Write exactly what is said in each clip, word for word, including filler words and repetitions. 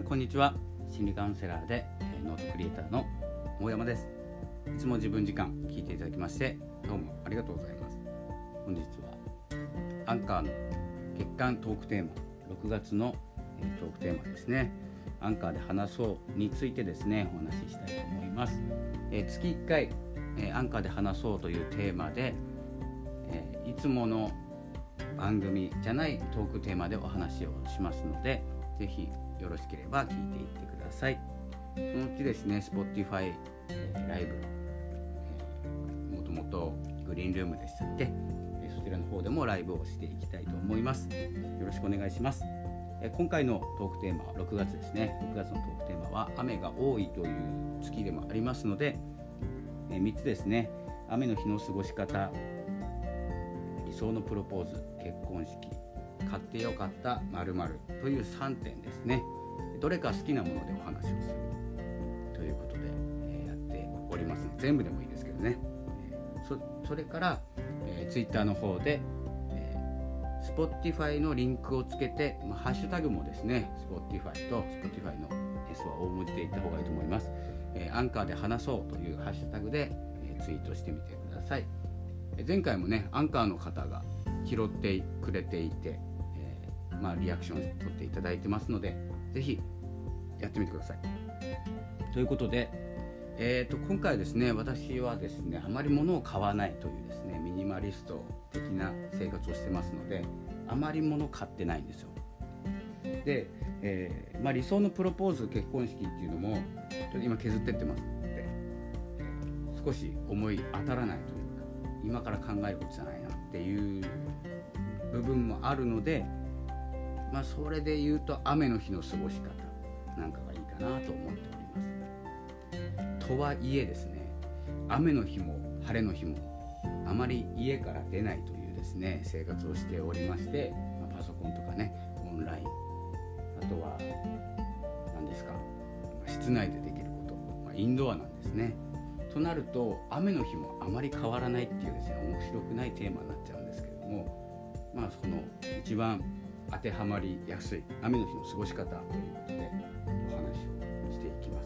んこんにちは。心理カウンセラーでノートクリエイターの大山です。いつも自分時間聞いていただきましてどうもありがとうございます。本日はアンカーの月間トークテーマろくがつのトークテーマですね、アンカーで話そうについてですねお話ししたいと思います。えー、月いっかい、えー、アンカーで話そうというテーマで、えー、いつもの番組じゃないトークテーマでお話をしますので、ぜひよろしければ聞いていってください。そのうちですね Spotify、えー、ライブ、えー、もともとグリーンルームでしたっけ、えー、そちらの方でもライブをしていきたいと思います。よろしくお願いします。えー、今回のトークテーマはろくがつですね。ろくがつのトークテーマは雨が多いという月でもありますので、えー、みっつですね。雨の日の過ごし方、理想のプロポーズ、結婚式、買ってよかった〇〇というさんてんですね。どれか好きなものでお話をするということで、えー、やっております。全部でもいいですけどね。えー、そ, それから、えー、Twitter の方で、えー、Spotify のリンクをつけて、まあ、ハッシュタグもですね Spotify と Spotify の S は大文字で言った方がいいと思います。えー、アンカーで話そうというハッシュタグで、えー、ツイートしてみてください。えー、前回もねアンカーの方が拾ってくれていて、えーまあ、リアクション取っていただいてますので、ぜひやってみてください。ということで、えー、と今回ですね、私はですねあまり物を買わないというですねミニマリスト的な生活をしてますので、あまり物を買ってないんですよ。で、えーまあ、理想のプロポーズ、結婚式っていうのも今削ってってますので、えー、少し思い当たらないというか、今から考えることじゃないなっていう部分もあるので、まあ、それで言うと雨の日の過ごし方なんかがいいかなと思っております。とはいえですね、雨の日も晴れの日もあまり家から出ないというですね生活をしておりまして、まあ、パソコンとかね、オンライン、あとは何ですか、室内でできること、まあ、インドアなんですね。となると雨の日もあまり変わらないっていうですね面白くないテーマになっちゃうんですけれども、まあその一番当てはまりやすい雨の日の過ごし方ということでお話をしていきます。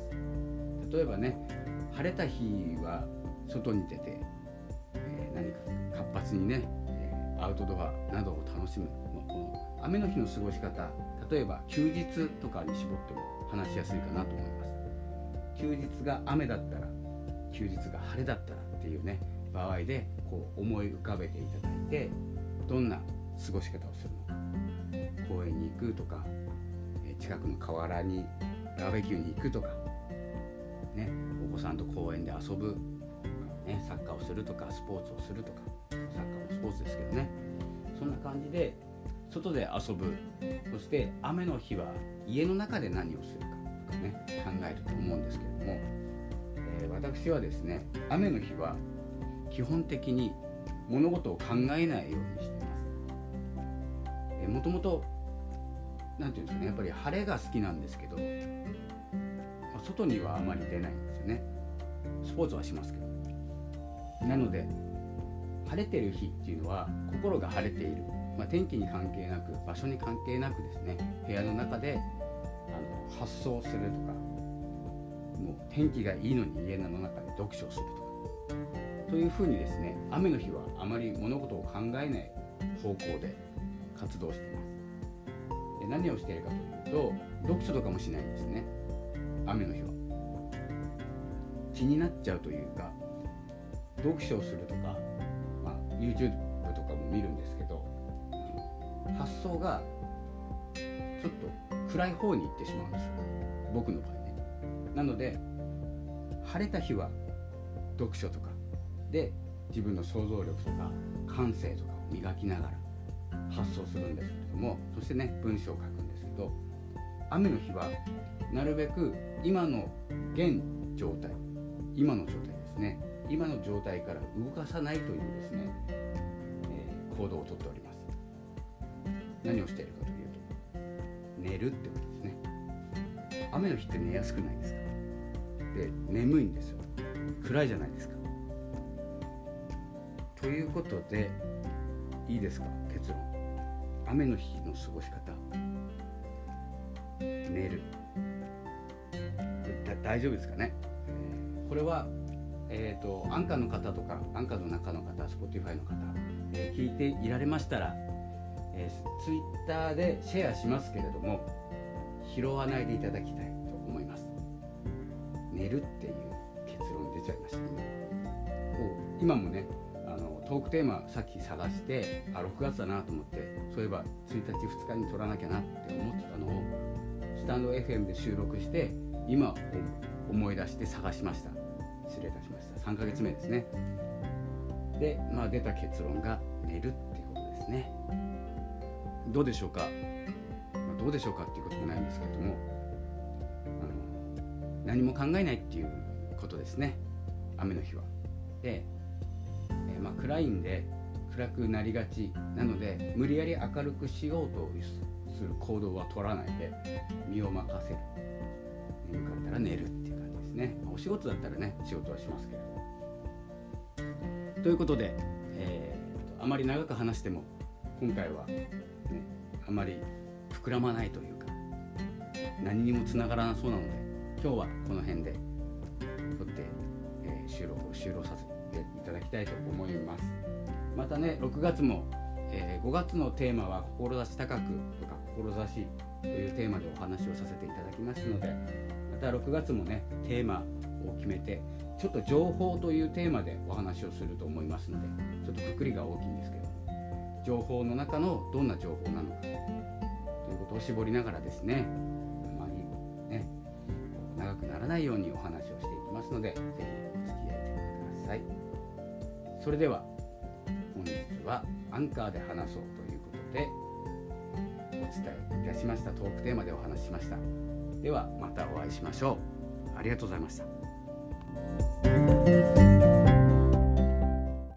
例えばね、晴れた日は外に出て、えー、何か活発にね、えー、アウトドアなどを楽しむ。この雨の日の過ごし方、例えば休日とかに絞っても話しやすいかなと思います。休日が雨だったら、休日が晴れだったらっていうね場合でこう思い浮かべていただいて、どんな過ごし方をするのか、公園に行くとか、近くの河原にバーベキューに行くとか、ね、お子さんと公園で遊ぶ、ね、サッカーをするとかスポーツをするとか、サッカーもスポーツですけどね、そんな感じで外で遊ぶ。そして雨の日は家の中で何をするかとかね考えると思うんですけれども、えー、私はですね雨の日は基本的に物事を考えないようにしています。えー、もともとなんていうんですかね、やっぱり晴れが好きなんですけど、外にはあまり出ないんですよね。スポーツはしますけど。なので晴れてる日っていうのは心が晴れている、まあ、天気に関係なく場所に関係なくですね、部屋の中であの発想するとか、もう天気がいいのに家の中で読書をするとかというふうにですね、雨の日はあまり物事を考えない方向で活動しています。で、何をしているかというと、読書とかもしないんですね、雨の日は。気になっちゃうというか、読書をするとか、まあ、YouTube とかも見るんですけど、発想がちょっと暗い方に行ってしまうんですよ、僕の場合ね。なので晴れた日は読書とかで自分の想像力とか感性とかを磨きながら発想するんですけれども、そしてね文章を書くんですけど、雨の日はなるべく今の現状態、今の状態ですね、今の状態から動かさないというですね、えー、行動をとっております。何をしているかというと、寝るってことですね。雨の日って寝やすくないですか。で、眠いんですよ、暗いじゃないですか。ということでいいですか、結論。雨の日の過ごし方、 寝る。だ大丈夫ですかね。これは、えーと、アンカーの方とかアンカーの中の方、Spotify の方、えー、聞いていられましたら、えー、Twitter でシェアしますけれども、拾わないでいただきたいと思います。寝るっていう結論出ちゃいました。今もね、あのトークテーマさっき探して、あろくがつだなと思って、そういえばついたちふつかに撮らなきゃなって思ってたのをスタンド エフエム で収録して、今思い出して探しました。失礼いたしました。さんかげつめですね。で、まあ、出た結論が寝るっていうことですね。どうでしょうか、まあ、どうでしょうかっていうこともないんですけれども、あの何も考えないっていうことですね。雨の日は。で、えーまあ、暗いんで暗くなりがちなので、無理やり明るくしようとする行動は取らないで、身を任せる。眠かったら寝るっていう感じですね。お仕事だったらね、仕事はしますけれど。ということで、えー、あまり長く話しても今回は、ね、あまり膨らまないというか、何にもつながらなそうなので、今日はこの辺で撮って、えー、収録を終了させていただきたいと思います。またね、ろくがつも、えー、ごがつのテーマは志高くとか志というテーマでお話をさせていただきますので、またろくがつもね、テーマを決めて、ちょっと情報というテーマでお話をすると思いますので、ちょっとくくりが大きいんですけど、情報の中のどんな情報なのかということを絞りながらですね、あまりね長くならないようにお話をしていきますので、ぜひお付き合いください。それでは本日はアンカーで話そうということでお伝えいたしました。トークテーマでお話ししました。ではまたお会いしましょう。ありがとうございました。